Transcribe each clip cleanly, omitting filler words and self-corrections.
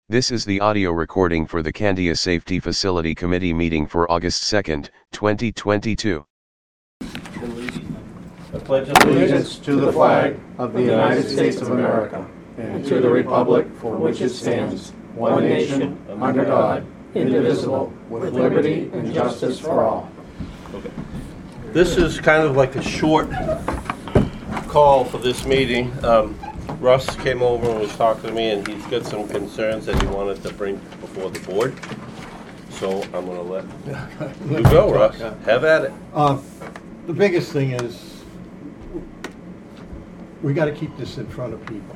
This is the audio recording for the Candia Safety Facility Committee meeting for August 2nd, 2022. I pledge allegiance to the flag of the United States of America and to the republic for which it stands, one nation, under God, indivisible, with liberty and justice for all. Okay. This is kind of like a short call for this meeting. Russ came over and was talking to me, and he's got some concerns that he wanted to bring before the board. So I'm going to let you go, Russ. Have at it. The biggest thing is we got to keep this in front of people.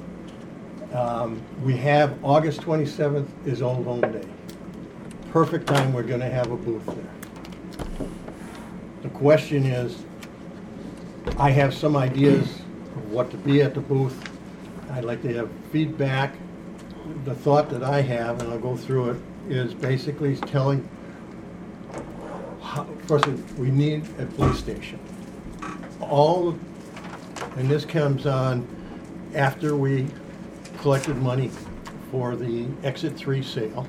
We have August 27th is Old Home Day. Perfect time we're going to have a booth there. The question is, I have some ideas of what to be at the booth. I'd like to have feedback. The thought that I have, and I'll go through it, is basically telling, first we need a police station. And this comes on after we collected money for the Exit 3 sale.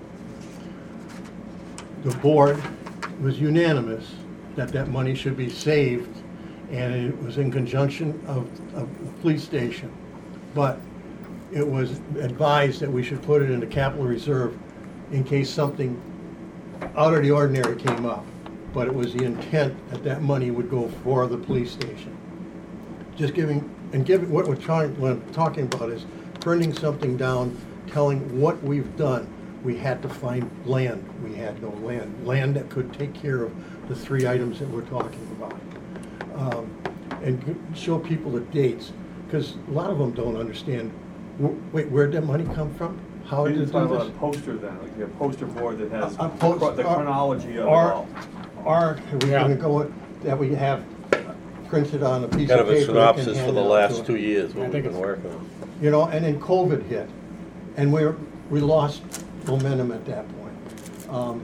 The board was unanimous that that money should be saved, and it was in conjunction of the police station. But it was advised that we should put it into capital reserve in case something out of the ordinary came up. But it was the intent that that money would go for the police station. Just giving what I'm talking about is printing something down, telling what we've done. We had to find land. We had no land. Land that could take care of the three items that we're talking about. And show people the dates, because a lot of them don't understand, wait, where'd that money come from? How did it do this? A poster then, like a poster board that has the chronology of it all. Or we're going to go that we have printed on a piece Kind of of a paper. synopsis for the last 2 years, what we've been working on. You know, and then COVID hit, and we lost momentum at that point.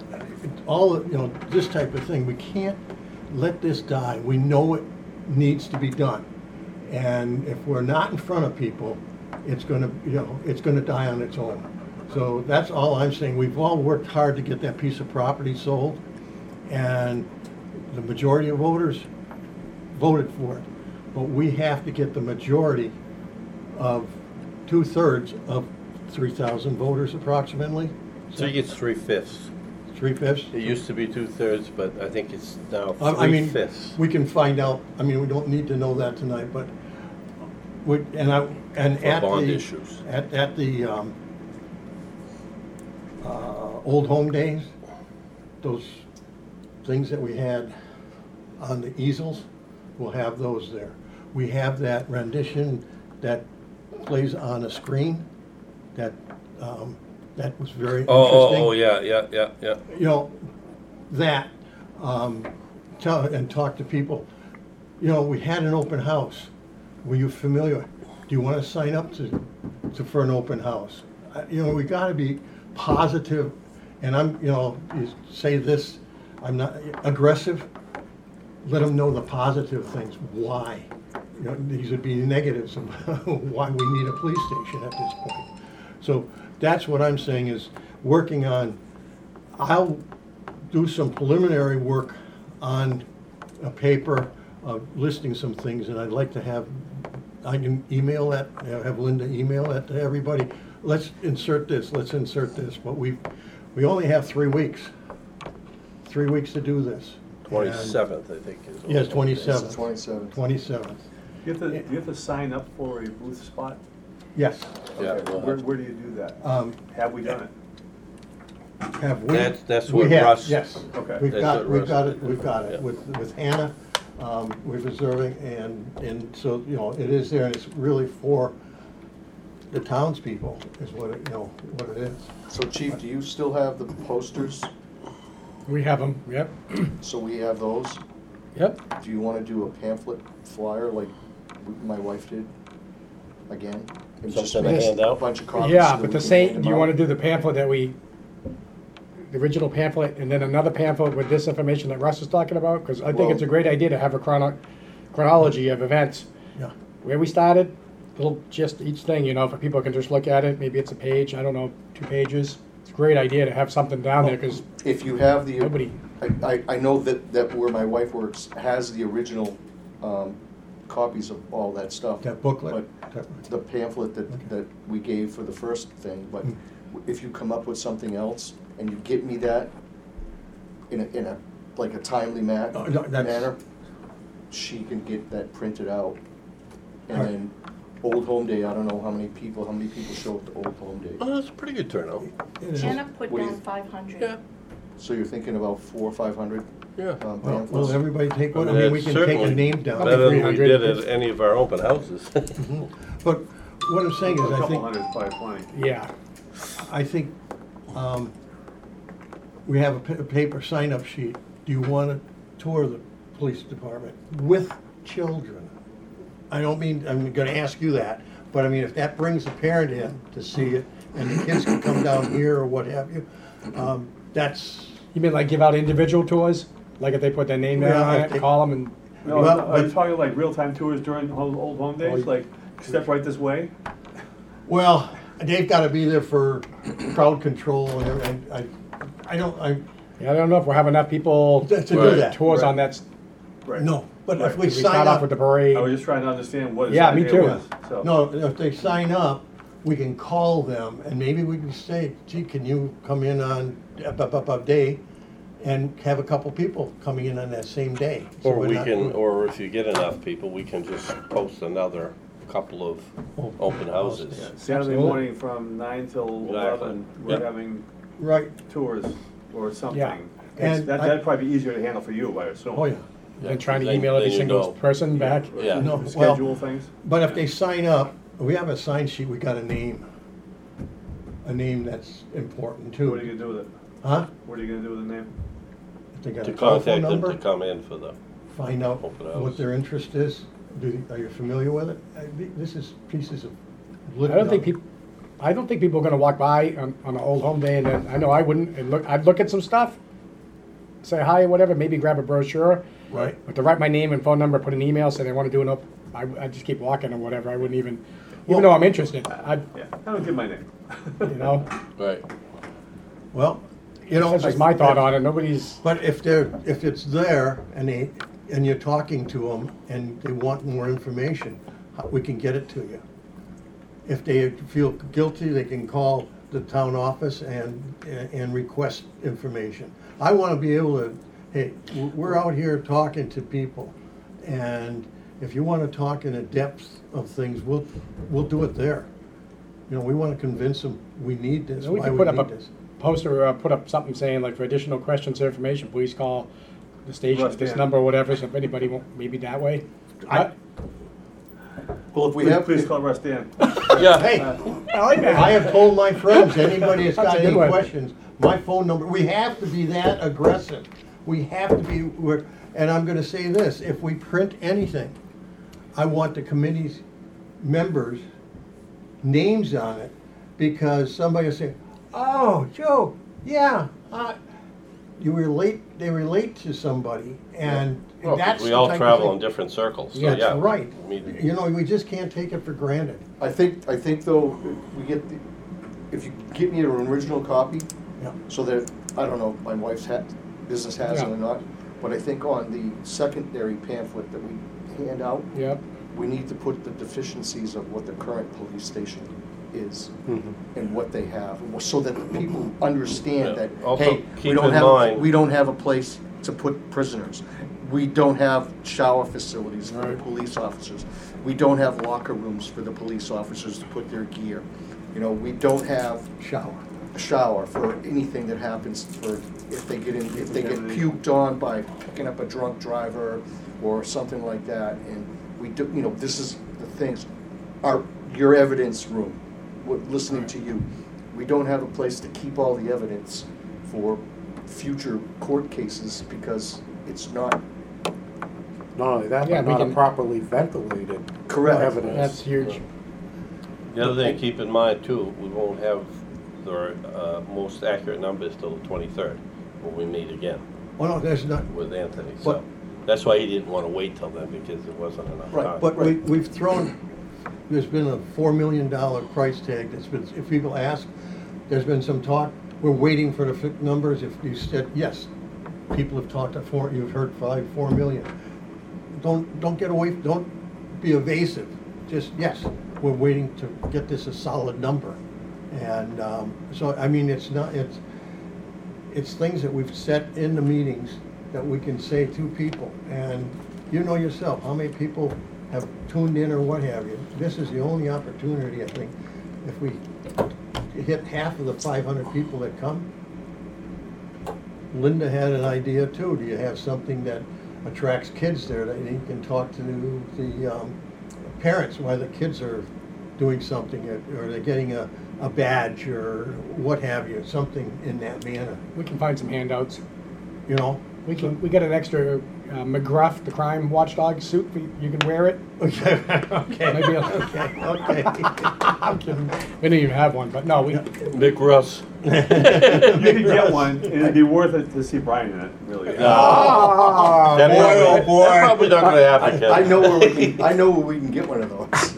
This type of thing, we can't let this die. We know it needs to be done, and if we're not in front of people, it's going to die on its own. So that's all I'm saying. We've all worked hard to get that piece of property sold, and the majority of voters voted for it. But we have to get the majority of 2/3 of 3,000 voters approximately. I think it's 3/5. 3/5? It used to be 2/3, but I think it's now 3/5. I mean, we can find out. I mean, we don't need to know that tonight, but at bond the issues. at the Old Home Days, those things that we had on the easels, we'll have those there. We have that rendition that plays on a screen that was very interesting. Oh, yeah. You know, that, talk to people. You know, we had an open house. Were you familiar? Do you want to sign up for an open house? You know, we got to be positive. And you say this, I'm not aggressive. Let them know the positive things. Why? You know, these would be negatives of why we need a police station at this point. So that's what I'm saying is working on. I'll do some preliminary work on a paper listing some things, and I'd like to have. I can email that. Have Linda email that to everybody. Let's insert this. Let's insert this. But we only have 3 weeks. 3 weeks to do this. 27th, I think. Yes, 27th. 27th. 27th. Do you have to sign up for a booth spot? Yes. Yeah. Okay. Where do you do that? Have we done it? Have we? That's we what have, Russ. yes. Okay. We've That's got what it. We've got it Yeah. with Hannah. We're reserving, and so it is there, and it's really for the townspeople is what it is. So Chief, do you still have the posters? We have them, yep. So we have those? Yep. Do you want to do a pamphlet flyer like my wife did again? And just Something to make hand a out? bunch of copies. Yeah, so but we the can same, hand them do you out? want to do the pamphlet the original pamphlet and then another pamphlet with this information that Russ is talking about? Because I think it's a great idea to have a chronology of events. Yeah. Where we started, little gist, each thing, you know, if people can just look at it, maybe it's a page, I don't know, 2 pages. It's a great idea to have something down there, because If you have the, nobody, I know that where my wife works has the original copies of all that stuff. That booklet. But the pamphlet that we gave for the first thing, but if you come up with something else and you get me that in a like a timely Oh, no, that's- manner, she can get that printed out. And Alright. then Old Home Day, I don't know how many people show up to Old Home Day. Oh, that's a pretty good turnout. It is. Jenna put What do you- down 500. Yeah, So you're thinking about 400 or 500 yeah. Well, pamphlets? will everybody take one? I I mean, mean, we it's can take a certainly name down. Better than we 300. did at any of our open houses. But what I'm saying A is, I couple think, hundred is probably plenty. yeah. I think, we have a paper sign-up sheet. Do you want to tour the police department with children? I don't mean, I'm gonna ask you that, but I mean, if that brings a parent in to see it, and the kids can come down here or what have you, that's, You mean like give out individual tours? Like if they put their name down Yeah, on if it, they- call them and, No, Well, are you but- talking like real-time tours during Old Home Days, like step right this way? well, they've gotta be there for crowd control and everything. I don't, yeah, I don't know if we'll have enough people to do Right. that. tours Right. on that. Right. No, but if Right. we We sign start off with the up, parade. I was just trying to understand what Yeah, his me idea too. was, so. no, if they sign up, we can call them and maybe we can say, gee, can you come in on a day and have a couple people coming in on that same day? So Or we're we not- can, or if you get enough people, we can just post another couple of open houses. Saturday Absolutely. morning from 9 till 11, we're Yep. having Right, tours or something. Yeah. And That'd probably be easier to handle for you, I assume. oh yeah. And trying to Then- email every then you single know. person back. Yeah. No, well, Schedule things. but if they sign up, we have a sign sheet, we got a name that's important too. What are you gonna do with it? Huh? What are you gonna do with the name? If they got To a telephone contact them to number, come in for the, find out Open what house. their interest is. Are you familiar with it? This is pieces of. I don't think people are gonna walk by on an Old Home Day and then, I know I wouldn't, and I'd look at some stuff, say hi or whatever, maybe grab a brochure. Right. But to write my name and phone number, put an email, say they wanna do I'd just keep walking or whatever, I wouldn't even though I'm interested, I'd, Yeah, I don't give my name. you know, right. Well, you know. that's just my thought on it, nobody's, But if it's there and you're talking to them and they want more information, we can get it to you. If they feel guilty, they can call the town office and request information. I want to be able to, hey, we're out here talking to people, and if you want to talk in a depth of things, we'll do it there. You know, we want to convince them we need this, we why could we put up need a this. poster or put up something saying like for additional questions or information, please call the station at this Russ, number or whatever, so if anybody won't, maybe that way. Well, if we have, Please call Russ Dan. Yeah, Hey, I like that. I have told my friends, anybody that's That's got a good any one. questions, my phone number, we have to be that aggressive. We have to be, and I'm gonna say this, if we print anything, I want the committee's members' names on it, because somebody will say, oh, Joe, yeah, they relate to somebody, and well, 'cause that's we the all type of travel thing- in different circles, so That's yeah. right. I mean, You know, we just can't take it for granted. I think though, we get, if you give me an original copy, Yeah. so that, I don't know, my wife's business has it Yeah. or not, but I think on the secondary pamphlet that we hand out, Yep, we need to put the deficiencies of what the current police station is and what they have, so that the people understand Yeah. that, Also, hey, keep in mind- we don't have a place to put prisoners. We don't have shower facilities for the Right. police officers. We don't have locker rooms for the police officers to put their gear. You know, we don't have Shower. a shower for anything that happens for, if they get puked on by picking up a drunk driver or something like that. And we do, you know, this is the things, your evidence room, listening to you. We don't have a place to keep all the evidence for future court cases because it's not Not only that, Yeah, but we not a can- properly ventilated correct. evidence. that's huge. The other thing to keep in mind too, we won't have the most accurate numbers till the 23rd, when we meet again Well, no, there's not, with Anthony, so. But- That's why he didn't wanna wait till then, because there wasn't enough Right, time. but we've thrown there's been a $4 million price tag that's been, if people ask, there's been some talk, we're waiting for the numbers. If you said, yes, people have talked at you've heard 4 million. Don't get away, don't be evasive. Just, yes, we're waiting to get this a solid number. And so, I mean, it's things that we've set in the meetings that we can say to people. And you know yourself, how many people have tuned in or what have you. This is the only opportunity, I think, if we hit half of the 500 people that come. Linda had an idea too. Do you have something that attracts kids there that you can talk to the parents why the kids are doing something, or they're getting a badge or what have you, something in that manner, We can find some handouts. you know? We got an extra McGruff, the crime watchdog suit. You can wear it. Okay, okay, Maybe okay. I'm kidding. We didn't even have one, but no, we. Nick Russ. You could get one, and it'd be worth it to see Brian in it, really. Oh, That boy, probably- oh boy. That's probably not gonna happen, Ken. I know where we can get one of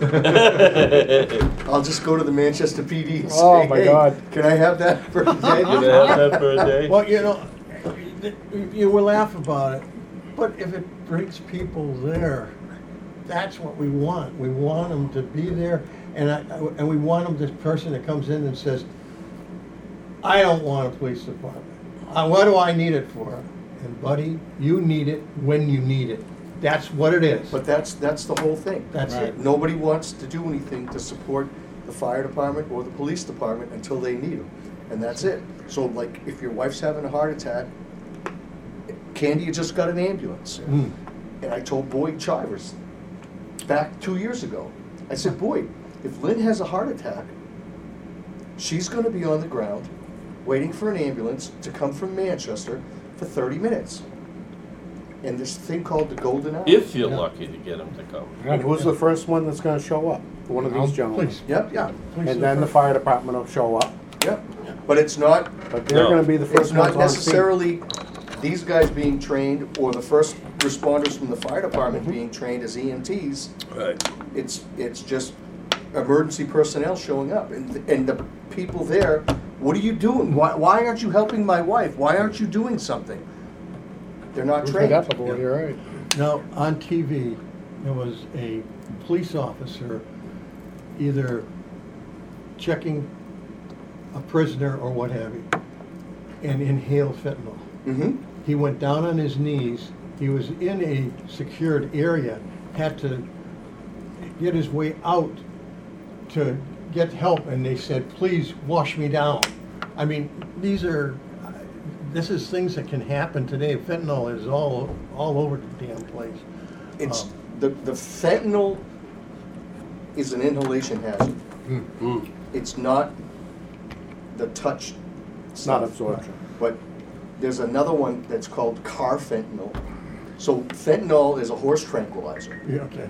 those. I'll just go to the Manchester PD and say, Oh, my hey, God. can I have that for a You day? gonna have that for a day? Well, you know, you will laugh about it, but if it brings people there, that's what we want. We want them to be there, and we want them, this person that comes in and says, I don't want a police department. What do I need it for? And buddy, you need it when you need it. That's what it is. But that's the whole thing. That's it. Nobody wants to do anything to support the fire department or the police department until they need them, and that's it. So like, if your wife's having a heart attack, Candy had just got an ambulance. Mm. And I told Boyd Chivers back 2 years ago, I said, Boyd, if Lynn has a heart attack, she's gonna be on the ground waiting for an ambulance to come from Manchester for 30 minutes. And this thing called the Golden Hour. If you're lucky to get him to come. And who's the first one that's gonna show up? One of these gentlemen. Please. Yep, Yeah. please And then the do. fire department will show up, yep. But it's not, but they're No. gonna be the it's first ones not on scene. necessarily these guys being trained or the first responders from the fire department being trained as EMTs. Right. It's just emergency personnel showing up, and the people there, what are you doing? Why aren't you helping my wife? Why aren't you doing something? They're not We've heard that trained. before, you're right. Now, on TV, there was a police officer either checking a prisoner or what have you, and inhaled fentanyl. Mm-hmm. He went down on his knees, he was in a secured area, had to get his way out to get help, and they said, please wash me down. I mean, this is things that can happen today. Fentanyl is all over the damn place. It's the fentanyl is an inhalation hazard. Mm. It's not the touch. It's not stuff. absorption. But there's another one that's called carfentanil. So fentanyl is a horse tranquilizer. Yeah, okay.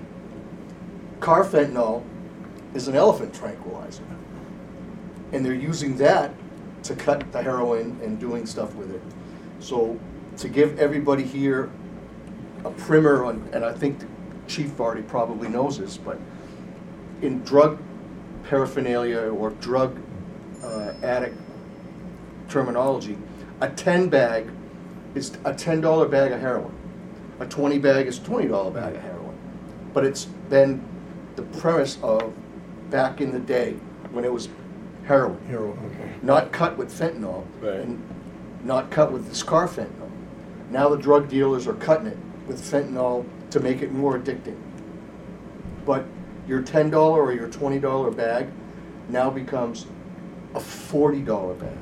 Carfentanil is an elephant tranquilizer. And they're using that to cut the heroin and doing stuff with it. So to give everybody here a primer on, and I think the chief already probably knows this, but in drug paraphernalia or drug addict terminology, a 10 bag is a $10 bag of heroin. A 20 bag is a $20 bag of heroin. But it's been the premise of back in the day when it was heroin, Okay. not cut with fentanyl, Right. and not cut with this carfentanil. Now the drug dealers are cutting it with fentanyl to make it more addicting. But your $10 or your $20 bag now becomes a $40 bag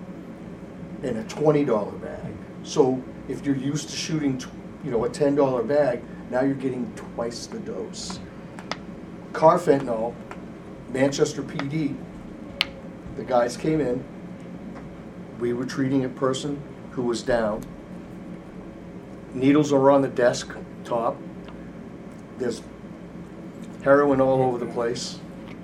and a $20 bag. So if you're used to shooting, a $10 bag, now you're getting twice the dose. Carfentanil, Manchester PD, the guys came in, we were treating a person who was down. Needles are on the desk top. There's heroin all over the place.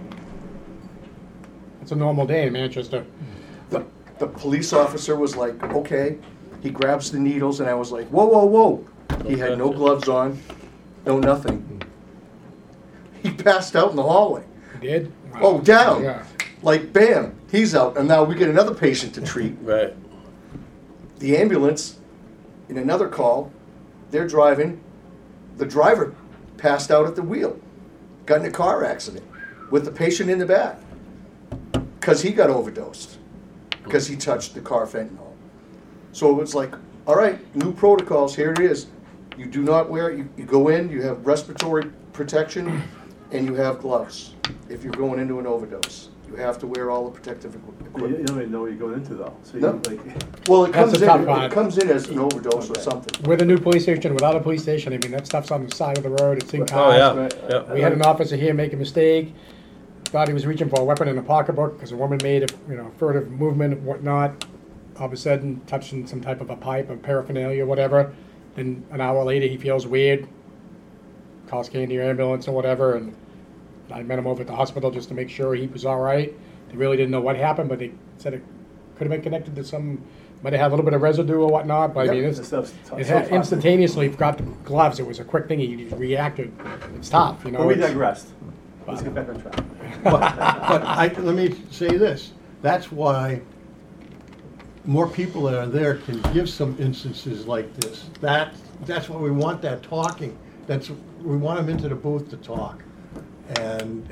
It's a normal day in Manchester. The police officer was like, okay. He grabs the needles and I was like, whoa, whoa, whoa. He had no gloves on, no nothing. He passed out in the hallway. You did? Oh, down. Yeah. Like, bam, he's out, and now we get another patient to treat. Right. The ambulance, in another call, they're driving, the driver passed out at the wheel, got in a car accident with the patient in the back, because he got overdosed, because he touched the car fentanyl. So it was like, all right, new protocols, here it is. You do not wear, you go in, you have respiratory protection, and you have gloves if you're going into an overdose. You have to wear all the protective You equipment. don't even know what you're going into though. So No. you like, Well, it That's comes the in, tough part. it comes in as an overdose or something. With a new police station, without a police station, I mean, that stuff's on the side of the road, it's in Oh, cars. yeah, Right. yeah. We had an officer here make a mistake, thought he was reaching for a weapon in a pocketbook because a woman made a furtive movement and whatnot. All of a sudden, touching some type of a pipe or paraphernalia, whatever. Then an hour later, he feels weird, calls Candy ambulance or whatever, and I met him over at the hospital just to make sure he was all right. They really didn't know what happened, but they said it could have been connected to might have had a little bit of residue or whatnot. But I mean, this stuff's tough. it So had tough. instantaneously got the gloves. It was a quick thing. He reacted. It's tough, you know. But we it's- digressed. Let's get back on track. But let me say this, that's why more people that are there can give some instances like this. That's why we want that talking. We want them into the booth to talk and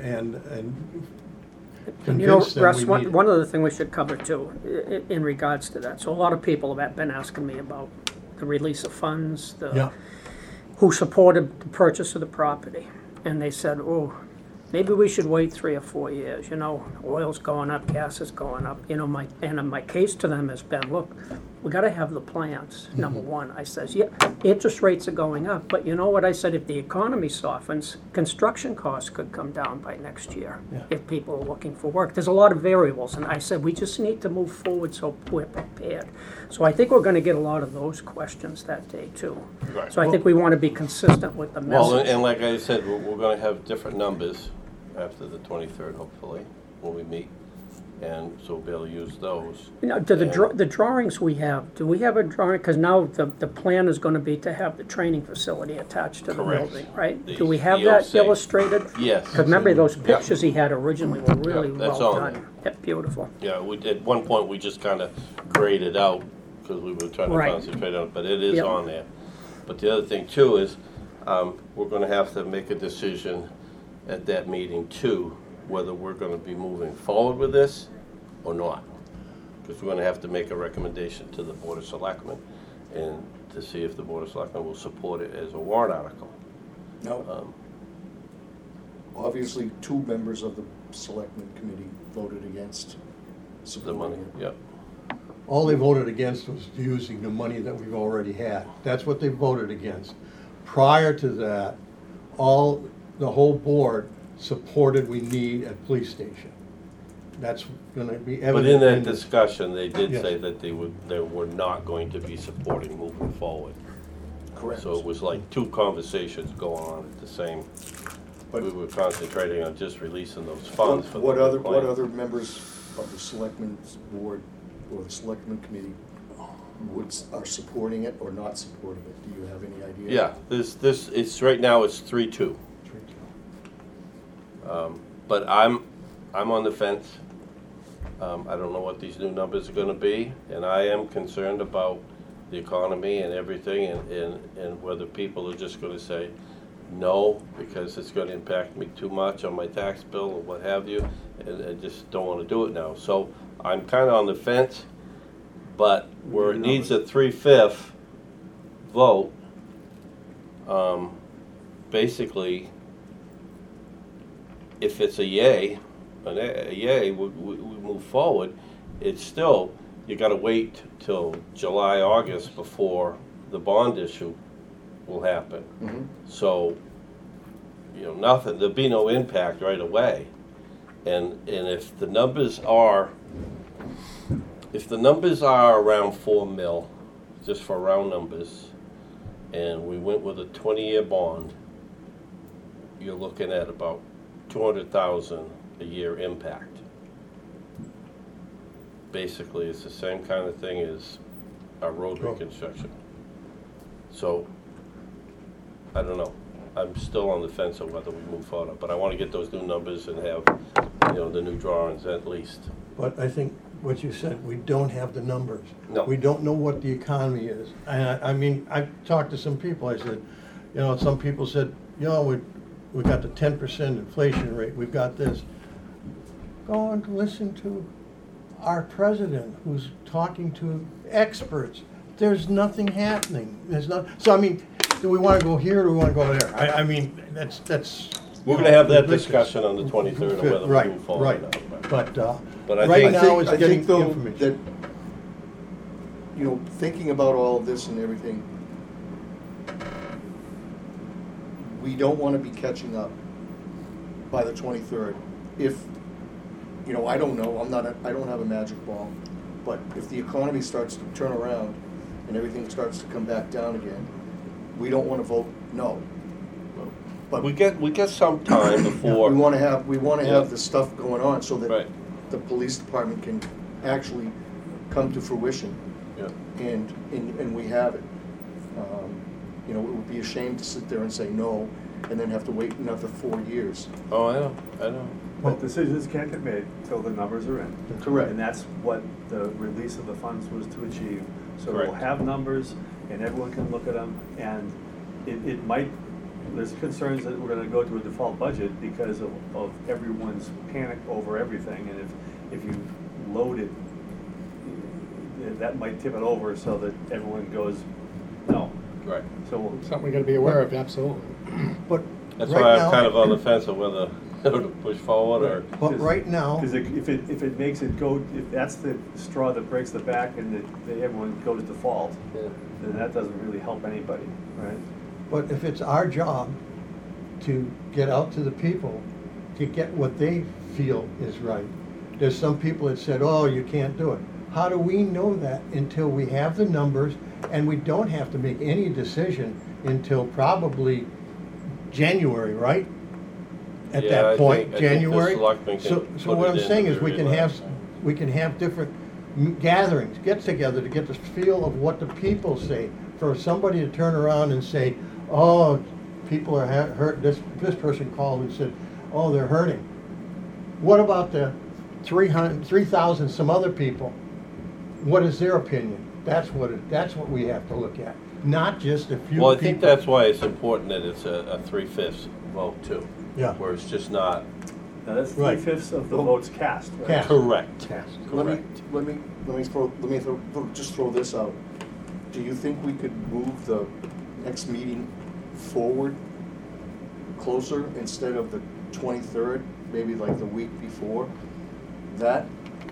You know, convince them Russ, we need it. one other thing we should cover too, in regards to that. So a lot of people have been asking me about the release of funds, Yeah, who supported the purchase of the property. And they said, oh, maybe we should wait 3 or 4 years, oil's going up, gas is going up, my case to them has been, look, we gotta have the plans, number one. I says, yeah, interest rates are going up, but you know what I said, if the economy softens, construction costs could come down by next year if people are looking for work. There's a lot of variables, and I said, we just need to move forward so we're prepared. So I think we're gonna get a lot of those questions that day too. Right. So I think we wanna be consistent with the Well, message. and like I said, we're gonna have different numbers after the 23rd, hopefully, when we meet. And so we'll be able to use those. Do the drawings we have, do we have a drawing? Because now the plan is going to be to have the training facility attached to the Correct. building, right? The Do we have that EOC. illustrated? Yes. Because remember, those pictures he had originally were really Yeah, that's well on done. Yeah, beautiful. Yeah, at one point, we just kind of graded out because we were trying to Right. concentrate on it, but it is Yep. on there. But the other thing too is, we're gonna have to make a decision at that meeting too, whether we're gonna be moving forward with this or not. Because we're gonna have to make a recommendation to the Board of Selectmen and to see if the Board of Selectmen will support it as a warrant article. No. Obviously, 2 members of the selectmen committee voted against The money, supporting it. yeah. all they voted against was using the money that we've already had. That's what they voted against. Prior to that, the whole board supported we need a police station. That's gonna be But evident. in that in the- discussion, they did Yes. say that they were not going to be supporting moving forward. Correct. So it was like 2 conversations going on at the same, we were concentrating on just releasing those funds for the What other, plan. what other members of the selectmen's board or the selectmen committee are supporting it or not supporting it? Do you have any idea? Yeah, it's, right now it's 3-2. But I'm on the fence. I don't know what these new numbers are gonna be, and I am concerned about the economy and everything, and whether people are just gonna say no, because it's gonna impact me too much on my tax bill or what have you, and just don't wanna do it now. So I'm kinda on the fence, but where it needs a 3/5 vote, basically, if it's a yay, we move forward, it's still, you gotta wait till July, August before the bond issue will happen. Mhm. So, nothing, there'll be no impact right away. And if the numbers are around 4 mil, just for round numbers, and we went with a 20-year bond, you're looking at about 200,000 a year impact. Basically, it's the same kind of thing as our road reconstruction. So, I don't know. I'm still on the fence of whether we move forward, but I wanna get those new numbers and have, the new drawings at least. But I think what you said, we don't have the numbers. No. We don't know what the economy is. And I mean, I talked to some people, I said, some people said, we got the 10% inflation rate, we've got this. Go and listen to our president who's talking to experts. There's nothing happening. So I mean, do we want to go here or do we want to go there? I mean, that's. We're gonna have that discussion on the 23rd of whether we Right, move forward or right. not. But I right think- now it's I getting think, though, information. that, thinking about all of this and everything, we don't want to be catching up by the 23rd. If, I don't know, I don't have a magic ball, but if the economy starts to turn around and everything starts to come back down again, we don't want to vote no. But We get some time before. we want to have Yeah. the stuff going on so that Right. the police department can actually come to fruition, Yeah. and we have it. It would be a shame to sit there and say no, and then have to wait another 4 years. Oh, I know. But decisions can't get made till the numbers are in. Correct. And that's what the release of the funds was to achieve. So we'll Correct. have numbers, and everyone can look at them, and it might, there's concerns that we're gonna go to a default budget because of everyone's panic over everything, and if you load it, that might tip it over so that everyone goes, no. Right. So we'll. Something we gotta be aware of, absolutely. But That's right why I'm now- kind of on the fence of whether to push forward or. But right now, Because if it makes it go, if that's the straw that breaks the back and that everyone goes default, then that doesn't really help anybody, right? but if it's our job to get out to the people, to get what they feel is right. There's some people that said, oh, you can't do it. How do we know that until we have the numbers and we don't have to make any decision until probably January, right? At Yeah, that I point, think the January. selectmen can So put what it I'm in saying the is we can very have, last. we can have different gatherings, get together to get the feel of what the people say. For somebody to turn around and say, oh, people are hurt, this person called and said, oh, they're hurting. What about the 3,000 some other people? What is their opinion? That's what we have to look at, not just a few people. Well, I think that's why it's important that it's a 3/5 vote too. Yeah. Where it's just not. Now, that's Right. 3/5 of the votes cast, right? Cast. Correct. Let me Correct. just throw this out. Do you think we could move the next meeting forward closer instead of the 23rd, maybe like the week before? That,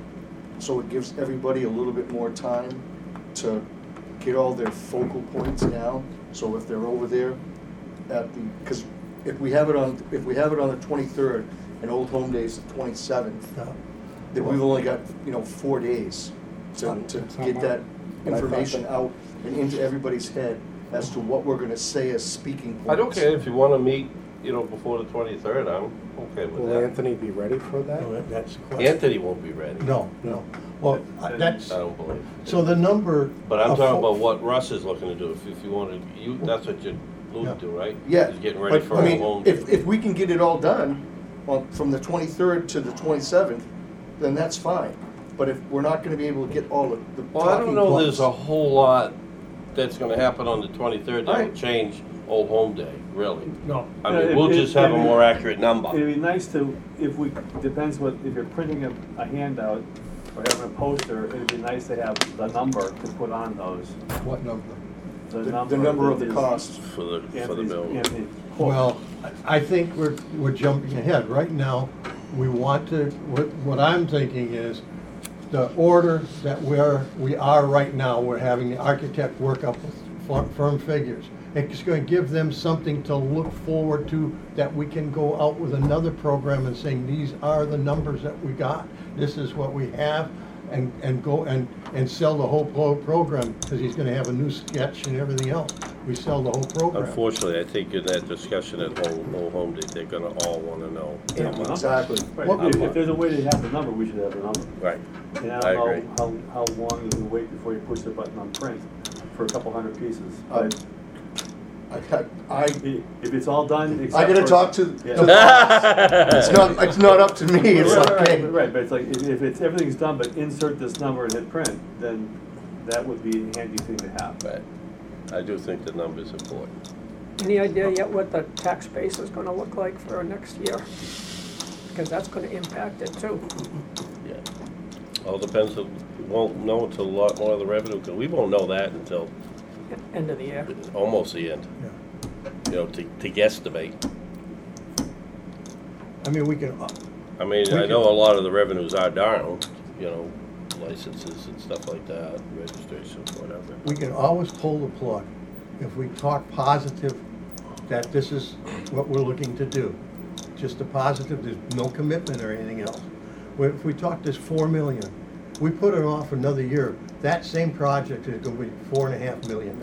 so it gives everybody a little bit more time to get all their focal points down. So if they're over there at the, because if we have it on the 23rd and Old Home Day's the 27th, Yeah. then we've only got, 4 days to get that information out and into everybody's head as to what we're gonna say as speaking points. I don't care if you want to meet, before the 23rd. I'm okay with Will that. Anthony be ready for that? No, that's the question. Anthony won't be ready. No. Well, that's, I don't believe. so the number. But I'm of talking fo- about what Russ is looking to do. If you wanted, that's what you alluded to, right? Yeah. He's getting ready but, for I a mean, home. if we can get it all done from the 23rd to the 27th, then that's fine. But if we're not gonna be able to get all of the Well, I don't talking know there's points. a whole lot that's gonna happen on the 23rd that will Right. change Old Home Day, really. No. I Yeah, mean, we'll just have a it'd be- more accurate number. It'd be nice to, if you're printing a handout or having a poster, it'd be nice to have the number to put on those. What number? The number of the that is cost. For the Anthony's- bill. Anthony's quote. Well, I think we're jumping ahead. Right now, we want to, what I'm thinking is, the order that we are right now, we're having the architect work up with firm figures. It's going to give them something to look forward to, that we can go out with another program and saying, these are the numbers that we got, this is what we have, and go and sell the whole program, because he's going to have a new sketch and everything else. We sell the whole program. Unfortunately, I think in that discussion at Old Home Day, they're gonna all wanna know. Yeah, how much. Exactly. Right, What- if there's a way to have the number, we should have the number. Right. And I I don't agree. know how long you can wait before you push the button on print for a couple hundred pieces. But I If it's all done, I except gotta for- talk to Yeah. the it's not up to me, it's Right, like, hey. right, but it's like, if it's, everything's done, but insert this number and hit print, then that would be a handy thing to have. Right. I do think the number's important. Any idea yet what the tax base is gonna look like for next year? Because that's gonna impact it too. Yeah. All depends on, we won't know until a lot more of the revenue, because we won't know that until End of the year. almost the end. You know, to guesstimate. I mean, we can, I mean, We I can- know a lot of the revenues are down, you know, licenses and stuff like that, registrations, whatever. we can always pull the plug if we talk positive that this is what we're looking to do. Just a positive, there's no commitment or anything else. If we talk this 4 million, we put it off another year, that same project is gonna be $4.5 million.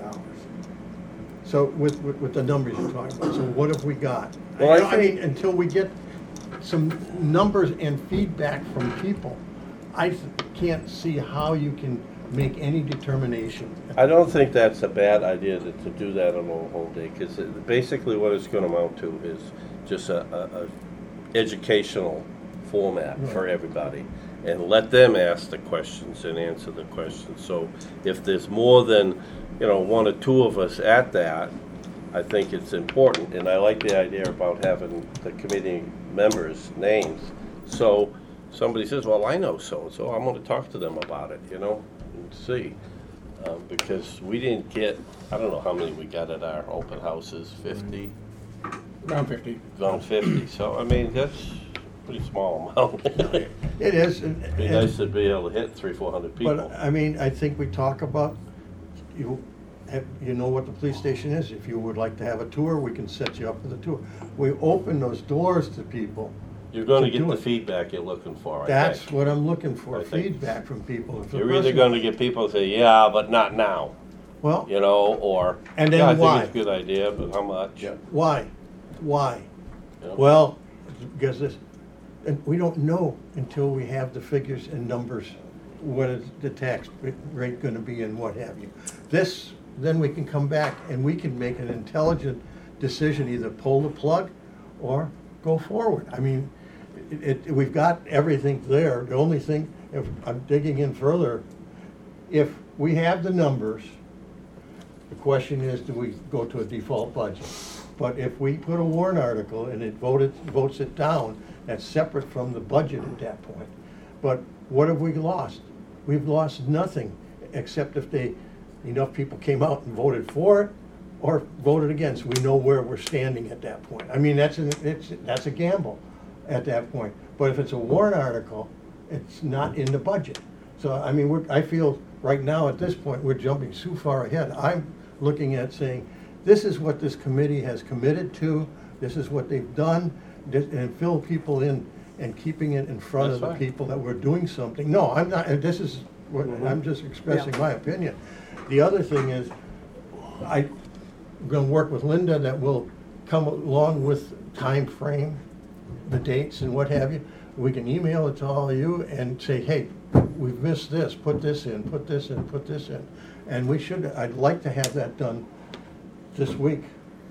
So with the numbers you're talking about, so what have we got? Well, I I mean, until we get some numbers and feedback from people, I can't see how you can make any determination. I don't think that's a bad idea to do that on a whole day, because basically what it's gonna amount to is just a educational format for everybody. And let them ask the questions and answer the questions. So if there's more than, you know, one or two of us at that, I think it's important. And I like the idea about having the committee members' names. So somebody says, well, I know so-and-so, I'm gonna talk to them about it, you know, and see. Because we didn't get, I don't know how many we got at our open houses, 50, Around 50. around 50. So, I mean, that's a pretty small amount. It is. It'd be nice to be able to hit 300-400 people. But, I mean, I think we talk about, you know what the police station is. If you would like to have a tour, we can set you up with a tour. We open those doors to people. You're gonna to get do the it. feedback you're looking for, I That's think. what I'm looking for, I think. feedback from people. If the You're either person- gonna get people to say, yeah, but not now, Well, you know, or, And then yeah, I why? think it's a good idea, but how much? Yeah. why? Why? You know? Well, because this, and we don't know until we have the figures and numbers, what is the tax rate gonna be and what have you. This, then we can come back and we can make an intelligent decision, either pull the plug or go forward. I mean, we've got everything there. The only thing, if I'm digging in further, if we have the numbers, the question is, do we go to a default budget? But if we put a warrant article and it votes it down, that's separate from the budget at that point. But what have we lost? We've lost nothing, except if enough people came out and voted for it or voted against. We know where we're standing at that point. I mean, that's a gamble at that point. But if it's a warrant article, it's not in the budget. So, I mean, I feel right now at this point, we're jumping too far ahead. I'm looking at saying, this is what this committee has committed to, this is what they've done, and fill people in and keeping it in front of That's the fine. people that we're doing something. No, I'm not, and this is what, I'm just expressing my opinion. The other thing is, I'm gonna work with Linda that will come along with time frame, the dates and what have you. We can email it to all of you and say, hey, we've missed this, put this in, put this in, put this in. And I'd like to have that done this week.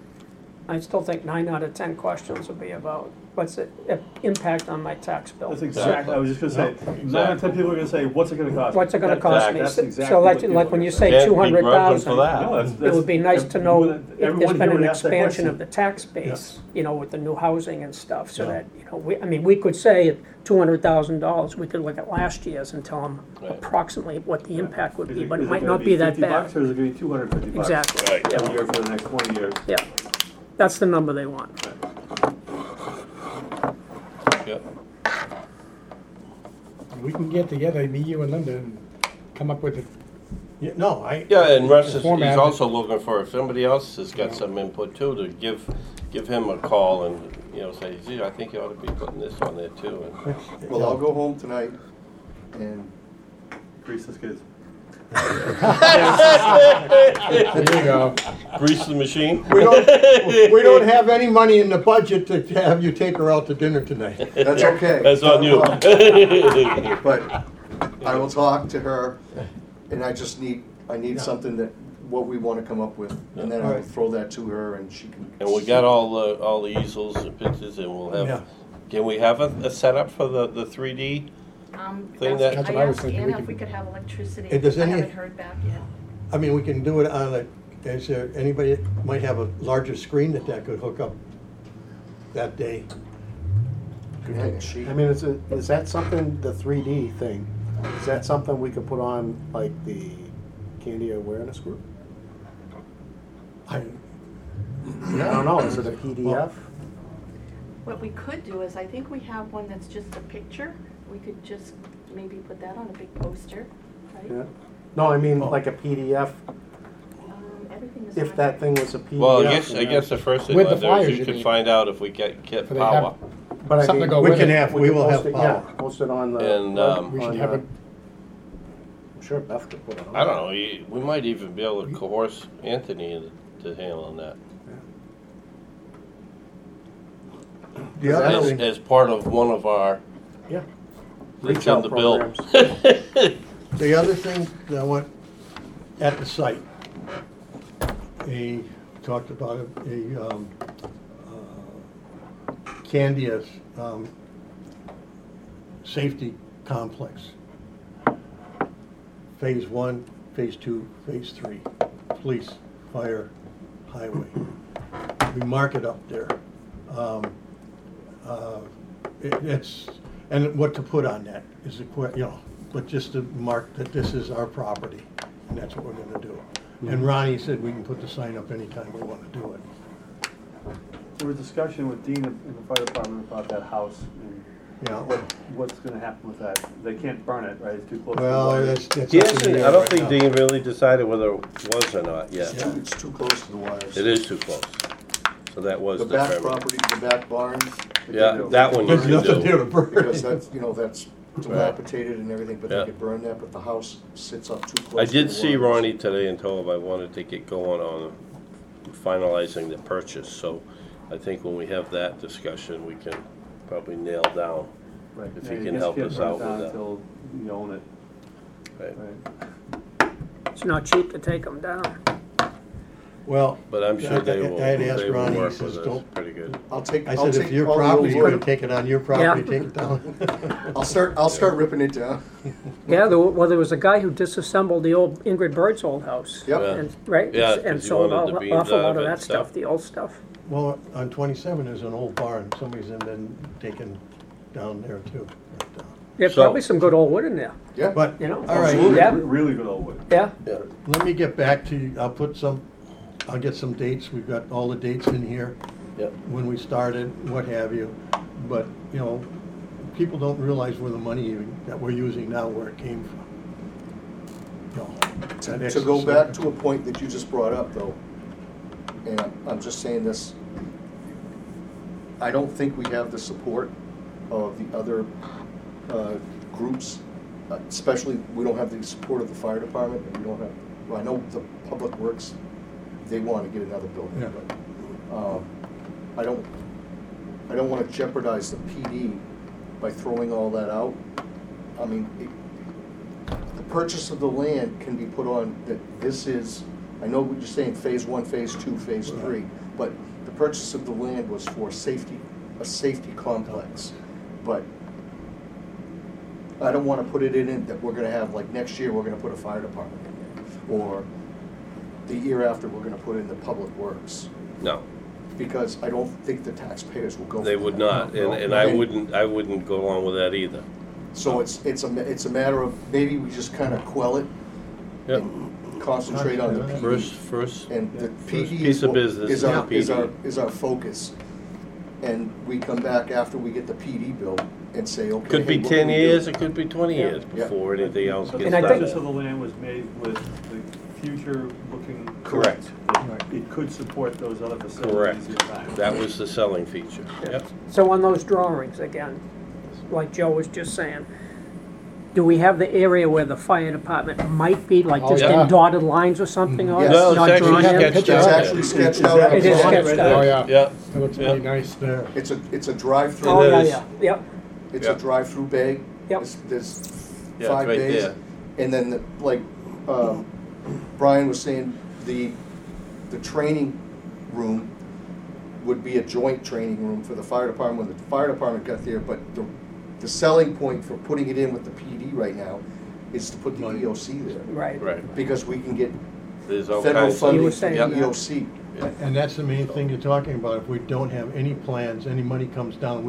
I still think 9 out of 10 questions will be about what's the impact on my tax bill. That's exactly, I was just gonna say, Exactly. 9 out of 10 people are gonna say, what's it gonna cost? What's it gonna That- cost me? That's So exactly what like, people like are when you gonna say Can't begrudge them 200,000, for that. No, it would be nice to know if there's everyone been here an would ask that expansion question. of the tax base, you know, with the new housing and stuff, so Yeah. that, you know, we could say at $200,000, we could look at last year's and tell them Right. approximately what the impact would Is be, but it is might gonna not be that $50 bad. or is it gonna be $250? Exactly. Right. Every year for the next 20 years. Yeah, that's the number they want. Yep. We can get together, me, you, and Linda, and come up with it. Yeah, no, Yeah, and Russ is, Format. he's also looking for, if somebody else has got some input too, to give him a call and, you know, say, gee, I think you ought to be putting this on there too. And Well, I'll go home tonight and Grease this kids. There you go. grease the machine? we don't have any money in the budget to have you take her out to dinner tonight. that's okay. That's on you. But I will talk to her, and I need something that what we wanna come up with, and then I'll Alright. throw that to her and she can. And we got all the easels and pictures, and we'll Yeah. have, can we have a setup for the 3D? Thing that- That's I what I was asked thinking, we Anna can- if we could have electricity. And does I any- haven't heard back yet. I mean, we can do it on a, is there anybody that might have a larger screen that could hook up that day? Hang a sheet. I mean, is that something, the 3D thing, is that something we could put on, like, the Candy Awareness Group? I, I don't know, is it a PDF? What we could do is, I think we have one that's just a picture. We could just maybe put that on a big poster, right? Yeah. No, I mean, like a PDF, Everything is. if on that there. thing was a PDF. Well, I guess the first thing With the I'll do is flyers, you you can mean? find out if we get So they power. But I Something mean, to go we with can it. have, we will could have post it- yeah, power. post it on the. And, We should on have the- it, I'm sure Beth could put it on. I don't know, we might even be able to coerce Anthony to handle that. The other As, thing, as part of one of our, Yeah. it's Retail in the bill. programs. the other thing that I want at the site, talked about Candia's, safety complex. Phase 1, Phase 2, Phase 3, police, fire, highway. We mark it up there. It's, and what to put on that is but just to mark that this is our property, and that's what we're gonna do. And Ronnie said we can put the sign up anytime we wanna do it. There was discussion with Dean in the fire department about that house and Yeah, what's gonna happen with that. They can't burn it, right? It's too close to the well, water. that's He up in the hasn't, air I don't right think now. Dean really decided whether it was or not yet. Yeah. It's too close to the wires. It is too close. So that was The the back permit. property, the back barn. Yeah, that one you There's can nothing there do. to burn. Because that's, that's dilapidated and everything, but Yeah. they could burn that, but the house sits up too close. I to did the see wires. Ronnie today and told him I wanted to get going on finalizing the purchase, so I think when we have that discussion, we can probably nail down. Right. if Yeah, you you can just help can't us burn it out with down that. Until you own it, Right. right? it's not cheap to take them down. Well, But I'm sure they will, I had asked they will Ronnie, he work says, with us don't, pretty good. I'll take, I I'll said, if take your all the property, you wood. can take it on your property, Yeah. take it down. I'll start ripping it down. Yeah, well, there was a guy who disassembled the old Ingrid Bird's old house. Yep. Yeah. And, right? Yeah, And 'cause he sold wanted the off beams a out lot of of it that and stuff, stuff. the old stuff. Well, on 27, there's an old barn, somebody's been taken down there too. But, There's So- probably some good old wood in there, Yeah. But, you know? all right, Really- Yeah. Really good old wood. Yeah, let me get back to you, I'll get some dates, we've got all the dates in here, Yep. when we started, what have you. But, people don't realize where the money that we're using now, where it came from. That To go extra back cent- to a point that you just brought up, though, and I'm just saying this, I don't think we have the support of the other groups, especially, we don't have the support of the fire department, and we don't have, well, I know the public works, they want to get another building, Yeah. but I don't want to jeopardize the PD by throwing all that out. I mean, the purchase of the land can be put on, that this is, I know what you're saying, phase 1, phase 2, phase 3, but the purchase of the land was for safety, a safety complex. But I don't want to put it in that we're gonna have, like, next year, we're gonna put a fire department in there, or the year after, we're gonna put in the public works, No, because I don't think the taxpayers will go for they would that. not, and I wouldn't go along with that either. So it's a matter of, maybe we just kind of quell it, Yep. and concentrate on the PD. First, And the first PD piece of business is is our, the is our, PD. is our focus. And we come back after we get the PD built and say, okay. Could be hey, what can 10 we do? years, it could be 20 years Yeah. before anything else But gets the And I think- purchase of done. the land was made with the future looking. Correct. It could support those other facilities Correct. in time. That was the selling feature. Yep. so on those drawings, again, like Joe was just saying, do we have the area where the fire department might be, like Oh, just yeah. in dotted lines or something? Or Yes. No, not it's drawn actually in? sketched It's out. actually sketched out. on It the is plan. sketched out. Oh, yeah. Yeah, It looks Yeah. pretty nice. There. It's a drive-through. Oh, It yeah, is. yeah, yep, It's Yeah. a drive-through bay. Yep. There's Yeah, it's 5 right bays. there. And then, like, Brian was saying, the training room would be a joint training room for the fire department when the fire department got there, but the selling point for putting it in with the PD right now is to put the EOC there. Right. Right. Because we can get There's all federal kinds of. funding You were for the saying Yep. that. EOC. Yeah. And that's the main thing you're talking about. If we don't have any plans, any money comes down,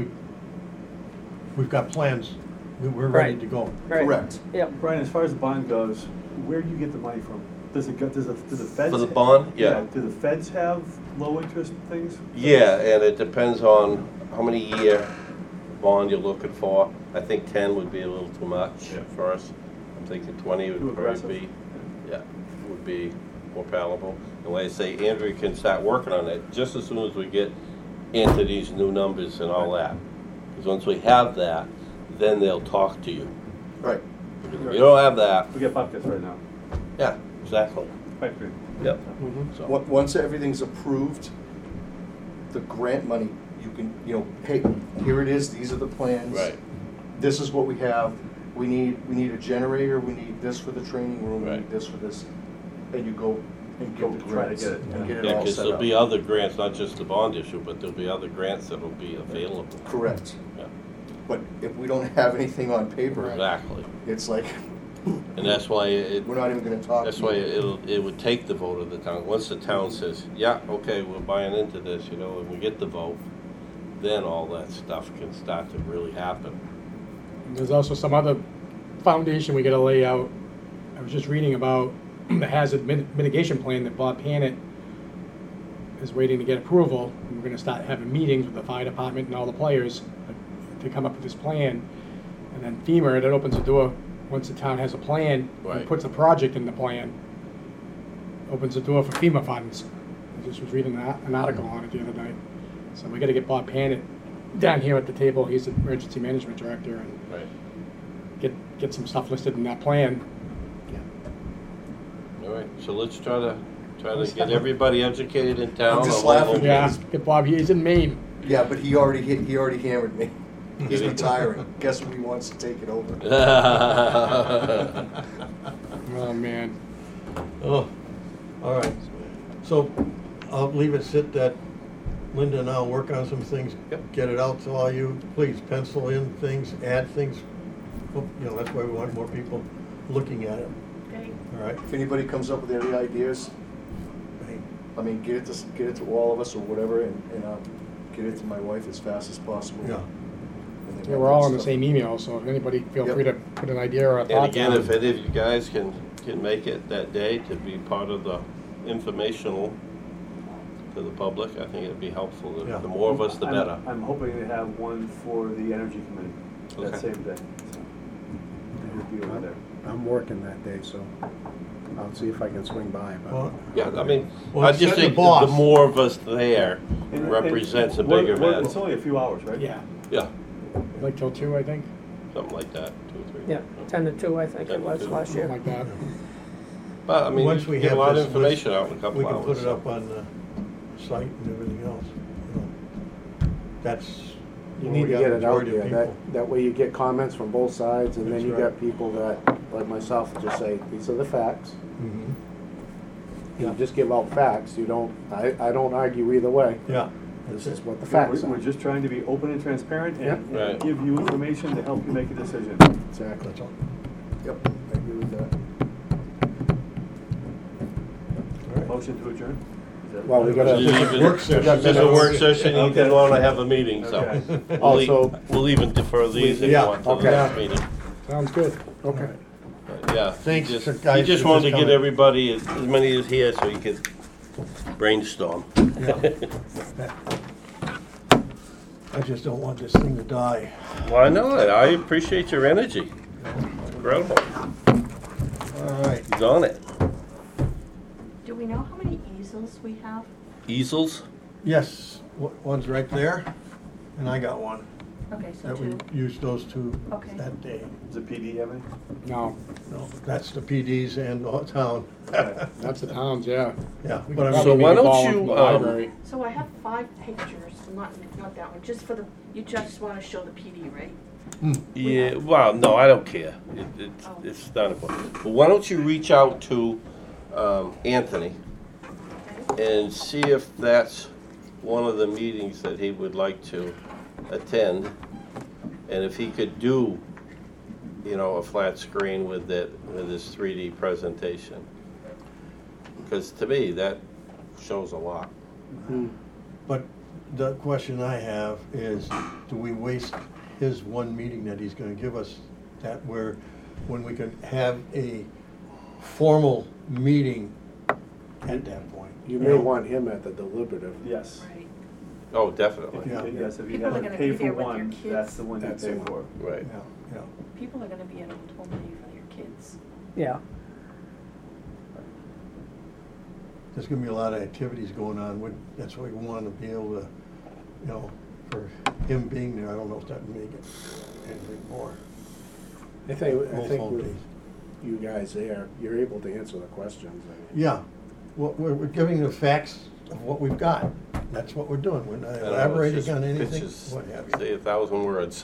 we've got plans, we're ready Right. to go. Right. Correct. Yep. Brian, as far as the bond goes, where do you get the money from? Does the feds? For the bond? Yeah. Do the feds have low interest things? Yeah, and it depends on how many year bond you're looking for. I think 10 would be a little too much Yeah. for us. I'm thinking 20 Too would aggressive. probably be, yeah, would be more palatable. And like I say, Andrew can start working on it just as soon as we get into these new numbers and all that. Because once we have that, then they'll talk to you. Right. If you don't have that, We get buckets right now. yeah, exactly. Pipe dream. Yep. Mm-hmm. So, Once everything's approved, the grant money, you can, hey, here it is, these are the plans. right, This is what we have. We need a generator, we need this for the training room, we need Right. this for this. And you go and get the Try to grants get it, and yeah. get it yeah, all because set there'll up. be other grants, not just the bond issue, but there'll be other grants that'll be available. Correct. Yeah, But if we don't have anything on paper, exactly. it's like, And that's why we're not even gonna talk. that's to why you. it would take the vote of the town. Once the town says, yeah, okay, we're buying into this, and we get the vote, then all that stuff can start to really happen. There's also some other foundation we gotta lay out. I was just reading about the hazard mitigation plan that Bob Pannett is waiting to get approval. And we're gonna start having meetings with the fire department and all the players to come up with this plan. And then FEMA, it opens the door, once the town has a plan, Right. and puts a project in the plan, opens the door for FEMA funds. I just was reading an article on it the other night. So we gotta get Bob Pannett down here at the table, he's the emergency management director, and Right. get some stuff listed in that plan. All right, so let's try to get everybody educated in town. I'm just on what laughing. we'll- Yeah, get Bob, he's in Maine. Yeah, but he already hammered me. He's retiring. Guess when he wants to take it over? Oh, man. Oh, all right. So I'll leave it sit that Linda and I'll work on some things, Yep. get it out to all you. Please pencil in things, add things. Oh, that's why we want more people looking at it. Okay. All right? If anybody comes up with any ideas, I mean, get it to all of us or whatever, and get it to my wife as fast as possible. Yeah. And then Yeah, we're all in the stuff. same email, so if anybody feel Yep. free to put an idea or a And thought again, down. if any of you guys can make it that day to be part of the informational to the public, I think it'd be helpful. Yeah. The more of us, the better. I'm hoping to have one for the energy committee that Okay. same day. So, we'll be over there. I'm working that day, so I'll see if I can swing by, Well, but Yeah, I mean, Well, I set just the think the boss. more of us there And- represents a and bigger we're- It's matter. only a few hours, right? Yeah, Yeah, like till 2, I think, something like that, 2 or 3. Yeah, 10 to 2, I think 10 it to was 2. last something year. like that. But, I mean, Once you we get a have lot of this information list, out in a couple we hours. can put it so. up on the site and everything else. That's. you where need we to got get it out majority of there. people. That way you get comments from both sides, and then That's you right. got people that, like myself, just say, these are the facts. Mhm. You just give out facts, you don't, I don't argue either way. Yeah. This That's is it. what the Yeah, facts We're are. just trying to be open and transparent and Yeah. Right. and give you information to help you make a decision. Exactly. That's all. Yep, I agree with that. All right. Motion to adjourn? Is that- Well, we gotta- Work session. got This is a work session, you Okay. didn't want to have a meeting, so. Okay. Also- We'll even defer these if you Yeah, want to the okay. next meeting. Sounds good. Okay. But, yeah. Thanks, he just- guys, He just for wanted to just get coming. everybody, as many as here, so he could brainstorm. I just don't want this thing to die. Well, I know it, I appreciate your energy. Incredible, All right. he's on it. Do we know how many easels we have? Easels? Yes, one's right there, and I got one. Okay, so That we 2. used those two Okay. that day. Does the PD have any? No, No, that's the PDs and the town. that's the towns, yeah. Yeah, We but could I So mean, probably why maybe don't call you, them from the um, library. So I have 5 pictures, not that one, just for the, you just want to show the PD, right? Yeah, well, no, I don't care. It's not important. But why don't you reach out to Anthony and see if that's one of the meetings that he would like to attend. And if he could do, you know, a flat screen with it, with his 3D presentation. Because to me, that shows a lot. But the question I have is, do we waste his one meeting that he's gonna give us, that where, when we could have a formal meeting at that point? You may want him at the deliberative. Yes. Right. Oh, If definitely. you, yes, if you People are have to gonna pay be for there with their one, kids. that's the one you That's pay the one. for. Right. Yeah. People are gonna be at home money for their kids. Yeah, There's gonna be a lot of activities going on, that's why we wanna be able to, you know, for him being there, I don't know if that would make it anything more. I think Full with days. you guys there, you're able to answer the questions. I mean. Yeah, well, we're giving the facts of what we've got, that's what we're doing, we're not I don't know, it's elaborating just on anything, pictures, what have say you. 1,000 words.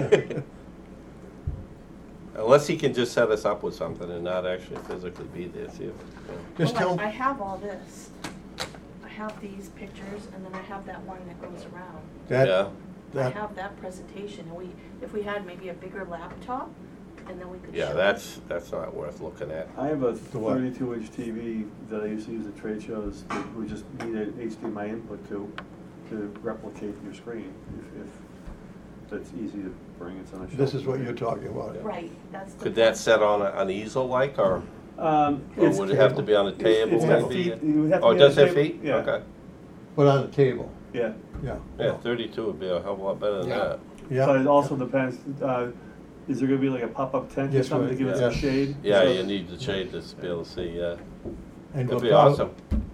Unless he can just set us up with something and not actually physically be there, see if, you know. Just Well, tell I have all this. I have these pictures, and then I have that one that goes around. that, Yeah. I that, have that presentation, and if we had maybe a bigger laptop, and then we could show Yeah, it. that's not worth looking at. I have a what? 32-inch TV that I used to use at trade shows that we just needed HDMI input to replicate your screen. If that's easy to bring, it's on a shelf. this is what you're talking about. Right, that's the. Could that set on an easel like, or or It's- would it have to be on a table It's got maybe? feet. You would have to Oh, be it on does a have table. feet? Yeah. Okay. But on the table, Yeah, yeah. Yeah, 32 would be a hell of a lot better than Yeah. that. Yeah. but it also depends, is there gonna be like a pop-up tent or Yes, something to right, give it some yeah. shade? Yeah, So- you need the shade to be able to see, yeah. And That'd the be power- awesome.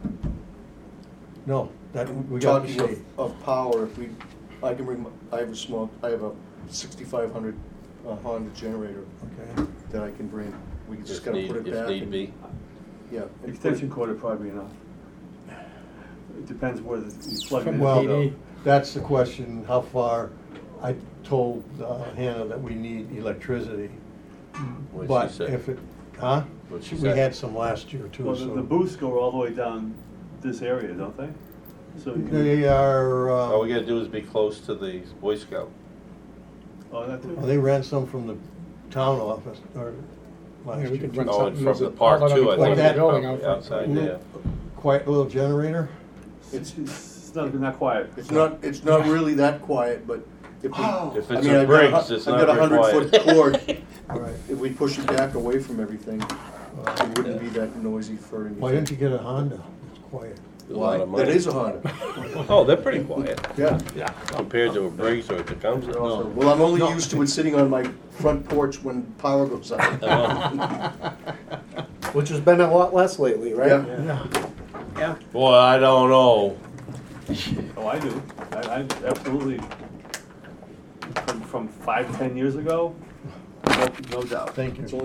No, that, we got the Talking shade. of power, if we, I can bring, I have a 6,500 Honda generator Okay. that I can bring. We just If gotta need, put it if back. need and- be. Yeah. and put it- Extension cord would probably be enough. It depends where you plug it in. Well, PD. that's the question, how far, I told Hannah that we need electricity. What'd But she say? if it, huh? What'd she We say? had some last year too, Well, so. the booths go all the way down this area, don't they? So you, They are, All we gotta do is be close to the Boy Scout. oh, that too? well, they ran some from the town office, or last Yeah, we year. could run Oh, something. and from there's the an park outlet on too, the I corner think. of the that- building Probably out outside front. there. Quiet little generator? It's not quiet. It's not really that quiet, but if we. If I it's mean, a I've got a Briggs, hu- it's I've not got a required. 100-foot cord. All right. If we push it back away from everything, it wouldn't be that noisy for anything. Why didn't you get a Honda? It's quiet. A lot of Why? money. That is a Honda. Oh, they're pretty quiet Yeah. compared to a Briggs or a Tecumseh. Well, I'm only used to it sitting on my front porch when power goes out. Which has been a lot less lately, right? Yeah. Yeah. Boy, I don't know. Oh, I do. I absolutely, from 5, 10 years ago, no doubt. Thank you.